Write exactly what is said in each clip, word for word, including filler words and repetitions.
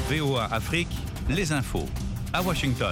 V O A Afrique, les infos. À Washington.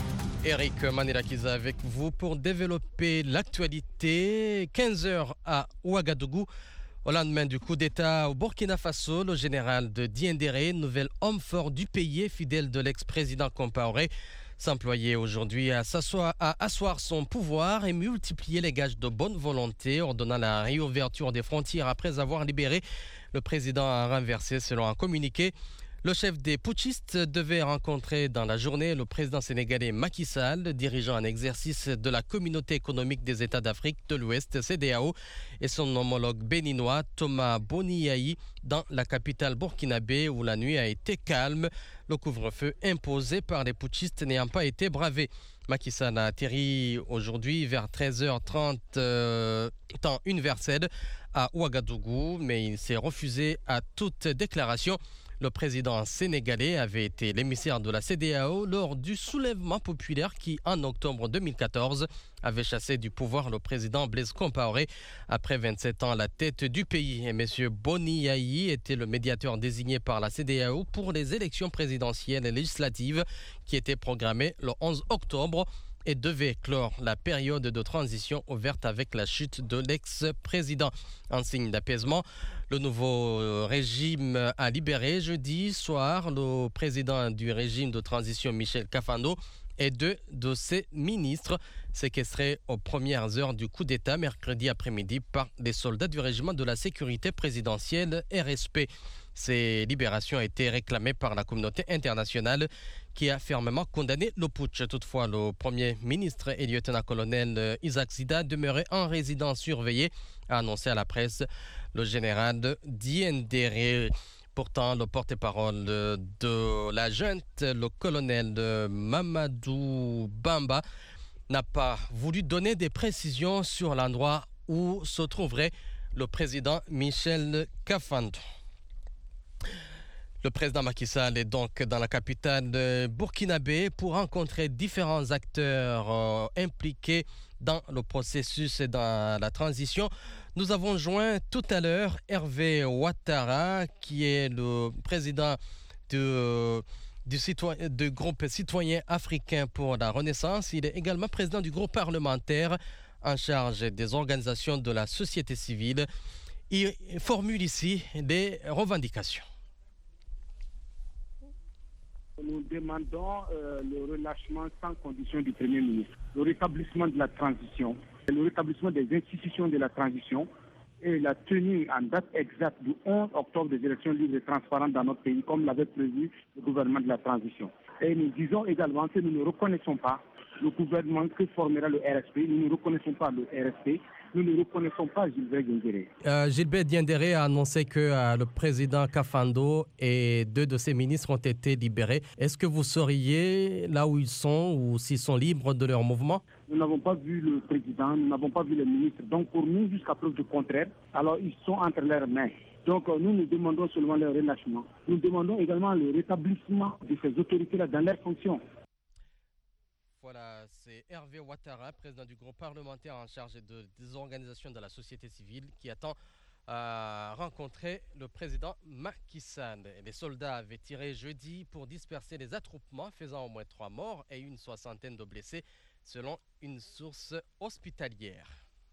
Eric Manirakiza avec vous pour développer l'actualité. quinze heures à Ouagadougou. Au lendemain du coup d'État au Burkina Faso, le général de Diendéré, nouvel homme fort du pays, fidèle de l'ex-président Compaoré, s'employait aujourd'hui à, à asseoir son pouvoir et multiplier les gages de bonne volonté, ordonnant la réouverture des frontières après avoir libéré le président a renversé selon un communiqué. Le chef des putschistes devait rencontrer dans la journée le président sénégalais Macky Sall, dirigeant en exercice de la Communauté économique des États d'Afrique de l'Ouest, C E D E A O, et son homologue béninois Thomas Boniaï dans la capitale burkinabé où la nuit a été calme, le couvre-feu imposé par les putschistes n'ayant pas été bravé. Macky Sall a atterri aujourd'hui vers treize heures trente euh, temps universel à Ouagadougou, mais il s'est refusé à toute déclaration. Le président sénégalais avait été l'émissaire de la C E D E A O lors du soulèvement populaire qui, en octobre deux mille quatorze, avait chassé du pouvoir le président Blaise Compaoré après vingt-sept ans à la tête du pays. Et M. Boniaï était le médiateur désigné par la C E D E A O pour les élections présidentielles et législatives qui étaient programmées le onze octobre et devait clore la période de transition ouverte avec la chute de l'ex-président. En signe d'apaisement, le nouveau régime a libéré jeudi soir le président du régime de transition Michel Kafando et deux de ses ministres séquestrés aux premières heures du coup d'État mercredi après-midi par des soldats du régiment de la sécurité présidentielle R S P. Ces libérations ont été réclamées par la communauté internationale qui a fermement condamné le putsch. Toutefois, le Premier ministre et lieutenant-colonel Isaac Zida, demeuré en résidence surveillée, a annoncé à la presse le général Diendéré. Pourtant, le porte-parole de la junte, le colonel Mamadou Bamba, n'a pas voulu donner des précisions sur l'endroit où se trouverait le président Michel Kafando. Le président Macky Sall est donc dans la capitale burkinabé pour rencontrer différents acteurs euh, impliqués dans le processus et dans la transition. Nous avons joint tout à l'heure Hervé Ouattara, qui est le président de, du, citoyen, du groupe citoyen africain pour la Renaissance. Il est également président du groupe parlementaire en charge des organisations de la société civile. Il formule ici des revendications. Nous demandons euh, le relâchement sans condition du Premier ministre, le rétablissement de la transition, le rétablissement des institutions de la transition et la tenue en date exacte du onze octobre des élections libres et transparentes dans notre pays, comme l'avait prévu le gouvernement de la transition. Et nous disons également que nous ne reconnaissons pas le gouvernement que formera le R S P, nous ne reconnaissons pas le R S P. Nous ne reconnaissons pas Gilbert Diendéré. Euh, Gilbert Diendéré a annoncé que euh, le président Kafando et deux de ses ministres ont été libérés. Est-ce que vous sauriez là où ils sont ou s'ils sont libres de leur mouvement? Nous n'avons pas vu le président, nous n'avons pas vu le ministre. Donc pour nous, jusqu'à preuve du contraire, alors ils sont entre leurs mains. Donc euh, nous, nous demandons seulement leur relâchement. Nous demandons également le rétablissement de ces autorités-là dans leurs fonctions. Voilà, c'est Hervé Ouattara, président du groupe parlementaire en charge de, des organisations de la société civile, qui attend à rencontrer le président Macky Sall. Les soldats avaient tiré jeudi pour disperser les attroupements, faisant au moins trois morts et une soixantaine de blessés, selon une source hospitalière.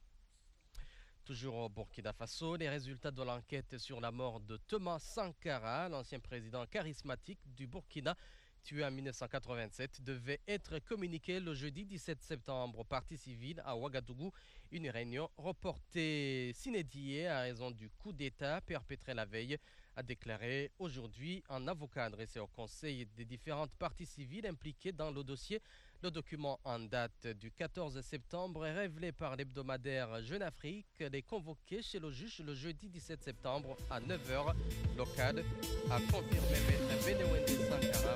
Toujours au Burkina Faso, les résultats de l'enquête sur la mort de Thomas Sankara, l'ancien président charismatique du Burkina, tué en mille neuf cent quatre-vingt-sept, devait être communiqué le jeudi dix-sept septembre au Parti civil à Ouagadougou. Une réunion reportée sine die à raison du coup d'État perpétré la veille, a déclaré aujourd'hui un avocat adressé au Conseil des différentes parties civiles impliquées dans le dossier. Le document en date du quatorze septembre est révélé par l'hebdomadaire Jeune Afrique. Les convoqués chez le juge le jeudi dix-sept septembre à neuf heures local, a confirmé M. Benewende Sankara.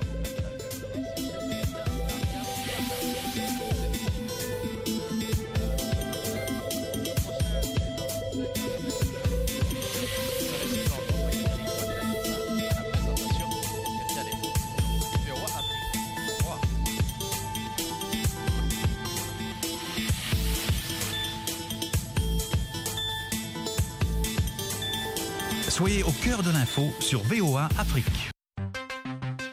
Soyez au cœur de l'info sur V O A Afrique.